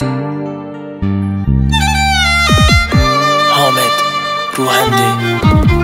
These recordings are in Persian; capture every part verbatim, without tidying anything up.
حامد روحندی.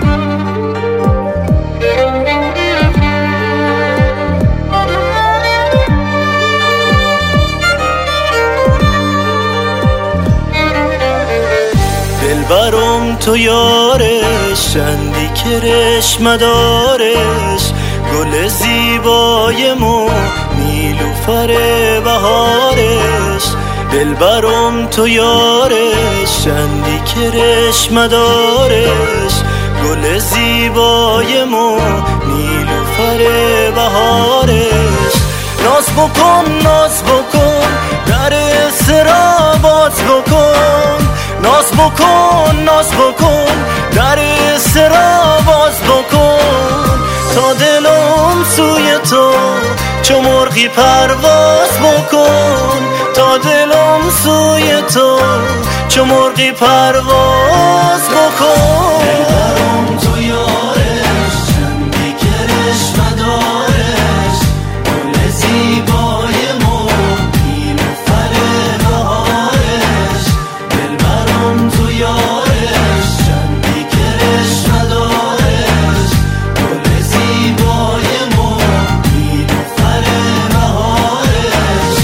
دلبرم تو یارش، چندی کرش مدارش، گل زیبای مو نیلوفر بهارش. دلبرم تو یارش، چندی کرش مدارش، گل زیبای مو نیلوفر بهارش. ناز بکن ناز بکن در اسرا باز بکن، ناز بکن ناز بکن در اسرا باز بکن، تا دلم سوی تو چو مرغی پرواز بکن، تا دلم سوی تو چو مرغی پرواز بکن. دلبرم تو یارش، چندی کرش مدارش، گل زیبای مو نیلوفر بهارش. دلبرم تو یارش، چندی کرش مدارش، گل زیبای مو نیلوفر بهارش.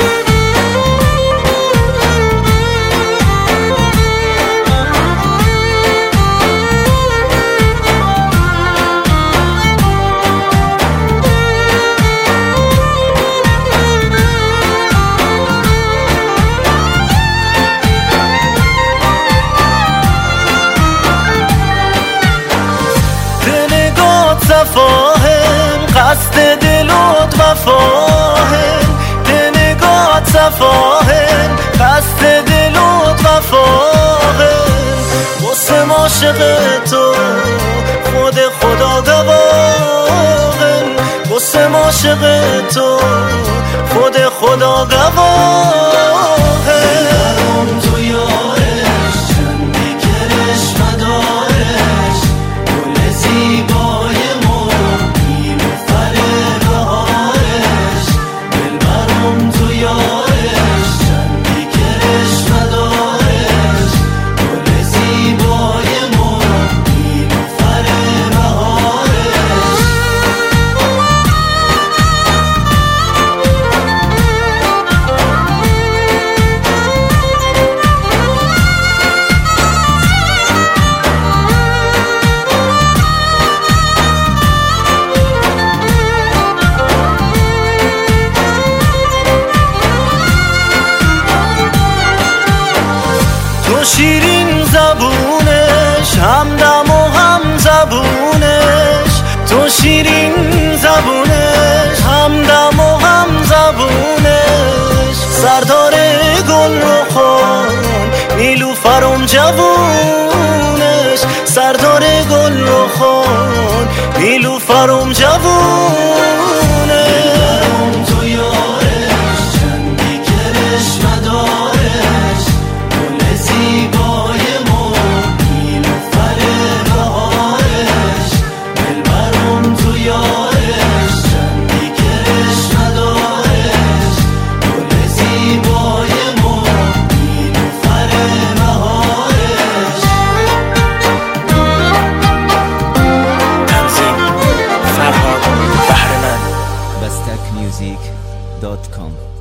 صفاهم قصد دلت وفاهم، دنگات صفاهم قصد دلت وفاهم. واسه عاشق تو خود خدا گواهم، واسه عاشق تو خود خدا گواهم. دلبرم تو یارش، چندی کرش مدارش، گل زیبای شیرین زبونش، همدم و هم زبونش، تو شیرین زبونش، همدم و هم زبونش. سردار گل رو خون نیلوفرم جوونش، سردار گل رو خون نیلوفرم جوونش. تو یارش، چندی کرش مدارش، گل زیبای مو نیلوفر بهارش. دلبرم تو یارش، چندی کرش مدارش، گل زیبای مو نیلوفر بهارش. تنظیم فرهاد بهرمند. بستک میوزیک دات کام